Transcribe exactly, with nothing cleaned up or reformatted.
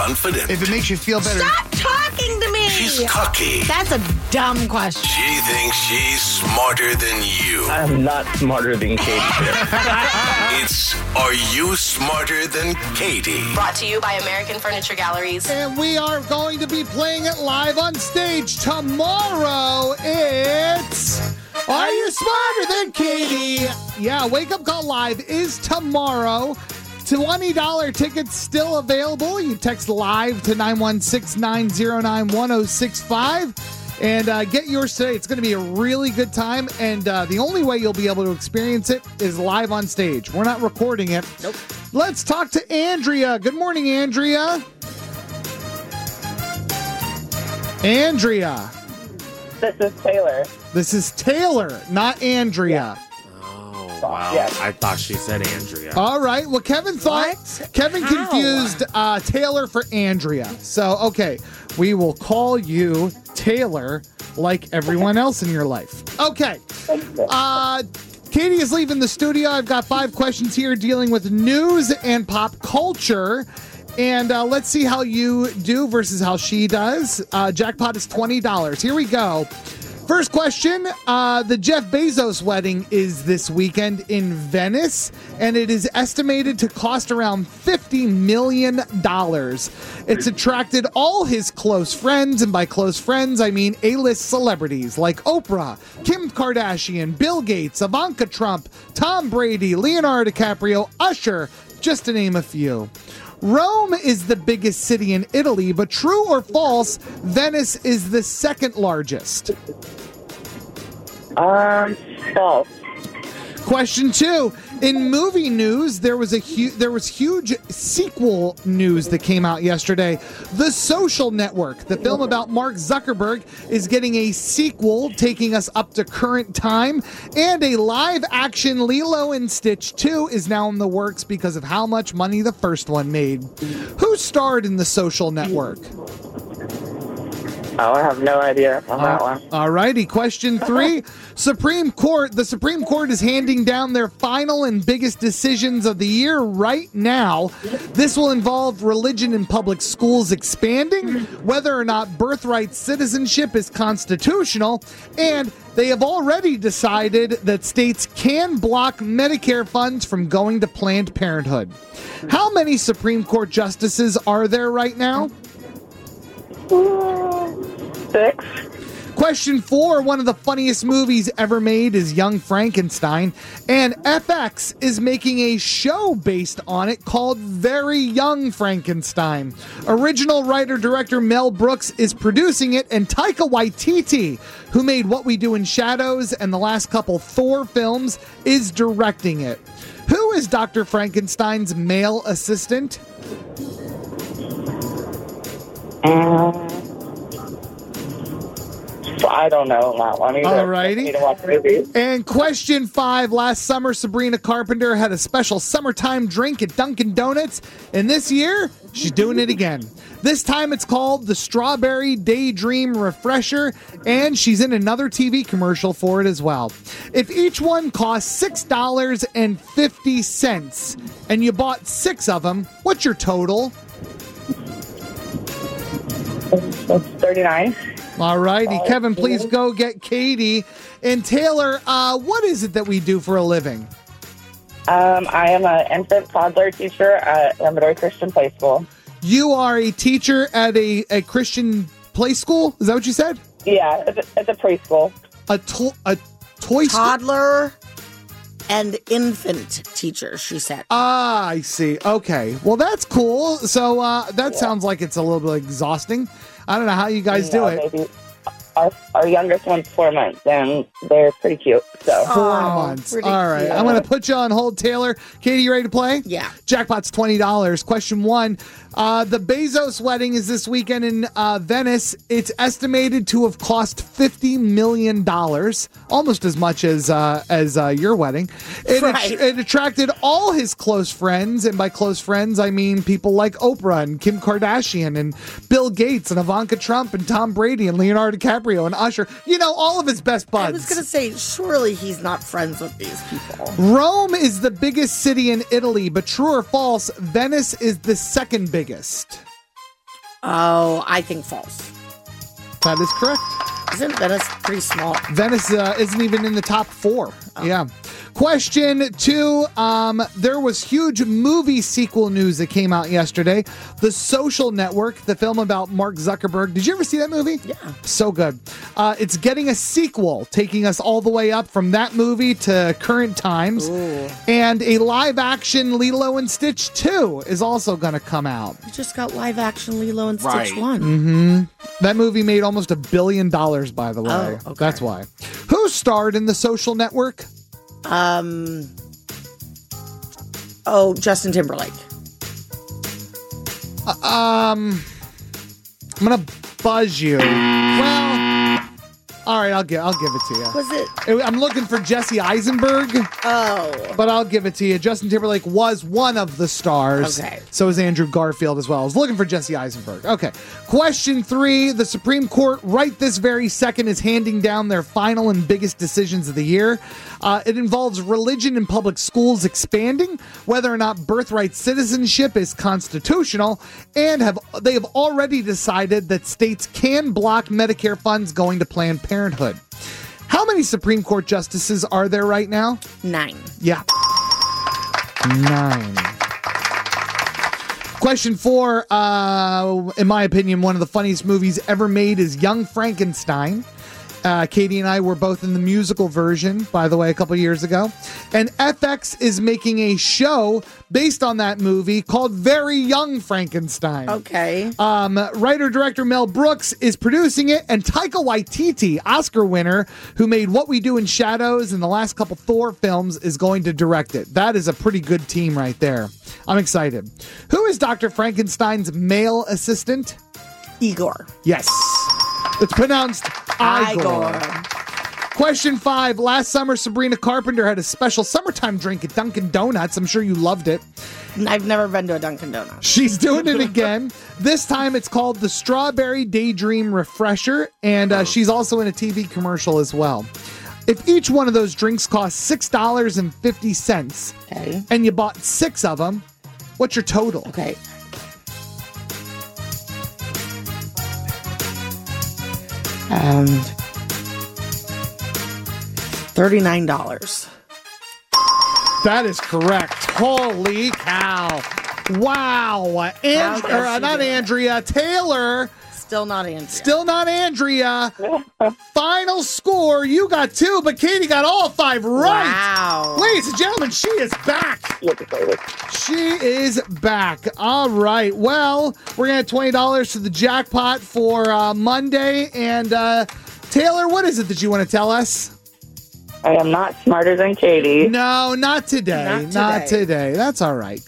confident. If it makes you feel better. Stop talking to me. She's cocky. That's a dumb question. She thinks she's smarter than you. I'm not smarter than Katie. It's Are You Smarter Than Katie? Brought to you by American Furniture Galleries. And we are going to be playing it live on stage tomorrow. It's Are You Smarter Than Katie? Yeah, Wake Up Call Live is tomorrow. twenty dollars tickets still available. You text live to nine one six, nine zero nine, one zero six five and uh, get yours today. It's going to be a really good time, and uh, the only way you'll be able to experience it is live on stage. We're not recording it. Nope. Let's talk to Andrea. Good morning, Andrea. Andrea. This is Taylor. This is Taylor, not Andrea. Oh, wow. Yes. I thought she said Andrea. All right. Well, Kevin thought What? Kevin How? confused uh, Taylor for Andrea. So, okay, we will call you Taylor like everyone else in your life. Okay. Uh, Katie is leaving the studio. I've got five questions here dealing with news and pop culture. And uh, let's see how you do versus how she does. Uh, jackpot is twenty dollars. Here we go. First question, uh, the Jeff Bezos wedding is this weekend in Venice, and it is estimated to cost around fifty million dollars. It's attracted all his close friends, and by close friends, I mean A-list celebrities like Oprah, Kim Kardashian, Bill Gates, Ivanka Trump, Tom Brady, Leonardo DiCaprio, Usher, just to name a few. Rome is the biggest city in Italy, but true or false, Venice is the second largest. Um, false. Question two. In movie news, there was a hu- there was huge sequel news that came out yesterday. The Social Network, the film about Mark Zuckerberg, is getting a sequel taking us up to current time, and a live-action Lilo and Stitch two is now in the works because of how much money the first one made. Who starred in The Social Network? Oh, I have no idea on that one. All righty. Question three. Supreme Court. The Supreme Court is handing down their final and biggest decisions of the year right now. This will involve religion in public schools expanding, whether or not birthright citizenship is constitutional, and they have already decided that states can block Medicare funds from going to Planned Parenthood. How many Supreme Court justices are there right now? Six. Question four, one of the funniest movies ever made is Young Frankenstein, and F X is making a show based on it called Very Young Frankenstein. Original writer-director Mel Brooks is producing it, and Taika Waititi, who made What We Do in Shadows and the last couple Thor films, is directing it. Who is Doctor Frankenstein's male assistant? Um, I don't know that one either. Alrighty. I need to watch movies. And question five. Last summer, Sabrina Carpenter had a special summertime drink at Dunkin' Donuts. And this year, she's doing it again. This time it's called the Strawberry Daydream Refresher. And she's in another T V commercial for it as well. If each one costs six dollars and fifty cents and you bought six of them, what's your total? That's thirty-nine. All righty. Kevin, please go get Katie. And Taylor, uh, what is it that we do for a living? Um, I am an infant toddler teacher at Amador Christian Play School. You are a teacher at a, a Christian play school? Is that what you said? Yeah, it's a, it's a preschool. A, to- a toy school? Toddler and infant teacher, she said. Ah, I see. Okay. Well, that's cool. So uh, that sounds like it's a little bit exhausting. I don't know how you guys do No, it. maybe. Our, our youngest one's four months, and they're pretty cute. So Four Oh, months. pretty All right. cute. I'm going to put you on hold, Taylor. Katie, you ready to play? Yeah. Jackpot's twenty dollars. Question one. Uh, the Bezos wedding is this weekend in uh, Venice. It's estimated to have cost fifty million dollars, almost as much as uh, as uh, your wedding. It, Right. it attracted all his close friends, and by close friends, I mean people like Oprah and Kim Kardashian and Bill Gates and Ivanka Trump and Tom Brady and Leonardo DiCaprio and Usher. You know, all of his best buds. I was going to say, surely he's not friends with these people. Rome is the biggest city in Italy, but true or false, Venice is the second biggest. Oh, I think false. That is correct. Isn't Venice pretty small? Venice uh, isn't even in the top four. Oh. Yeah. Question two. Um, there was huge movie sequel news that came out yesterday. The Social Network, the film about Mark Zuckerberg. Did you ever see that movie? Yeah. So good. Uh, it's getting a sequel, taking us all the way up from that movie to current times. Ooh. And a live-action Lilo and Stitch two is also going to come out. We just got live-action Lilo and Stitch Right. one. Mm-hmm. That movie made almost a billion dollars, by the way. Oh, okay. That's why. Who starred in The Social Network? Um. Oh, Justin Timberlake. Uh, um, I'm gonna buzz you. Well, all right, I'll give I'll give it to you. Was it? I'm looking for Jesse Eisenberg, Oh. but I'll give it to you. Justin Timberlake was one of the stars. Okay. So is Andrew Garfield as well. I was looking for Jesse Eisenberg. Okay. Question three. The Supreme Court right this very second is handing down their final and biggest decisions of the year. Uh, it involves religion in public schools expanding, whether or not birthright citizenship is constitutional, and have they have already decided that states can block Medicare funds going to Planned Parenthood. How many Supreme Court justices are there right now? Nine. Yeah. Nine. Question four. Uh, in my opinion, one of the funniest movies ever made is Young Frankenstein. Uh, Katie and I were both in the musical version, by the way, a couple years ago. And F X is making a show based on that movie called Very Young Frankenstein. Okay. Um, writer-director Mel Brooks is producing it, and Taika Waititi, Oscar winner, who made What We Do in Shadows and the last couple Thor films, is going to direct it. That is a pretty good team right there. I'm excited. Who is Doctor Frankenstein's male assistant? Igor. Yes. It's pronounced Igor. Igor. Question five. Last summer, Sabrina Carpenter had a special summertime drink at Dunkin' Donuts. I'm sure you loved it. I've never been to a Dunkin' Donuts. She's doing it again. This time it's called the Strawberry Daydream Refresher, and uh, she's also in a T V commercial as well. If each one of those drinks costs six dollars and fifty cents, Okay. and you bought six of them, what's your total? Okay. Um, thirty-nine dollars. That is correct. Holy cow. Wow. And, does or, uh, she not do that? Andrea, Taylor. Still not Andrea. Still not Andrea. Final score, you got two, but Katie got all five right. Wow. Ladies and gentlemen, she is back. She is back. All right. Well, we're going to add twenty dollars to the jackpot for uh, Monday. And uh, Taylor, what is it that you want to tell us? I am not smarter than Katie. No, not today. Not Not today. today. That's all right.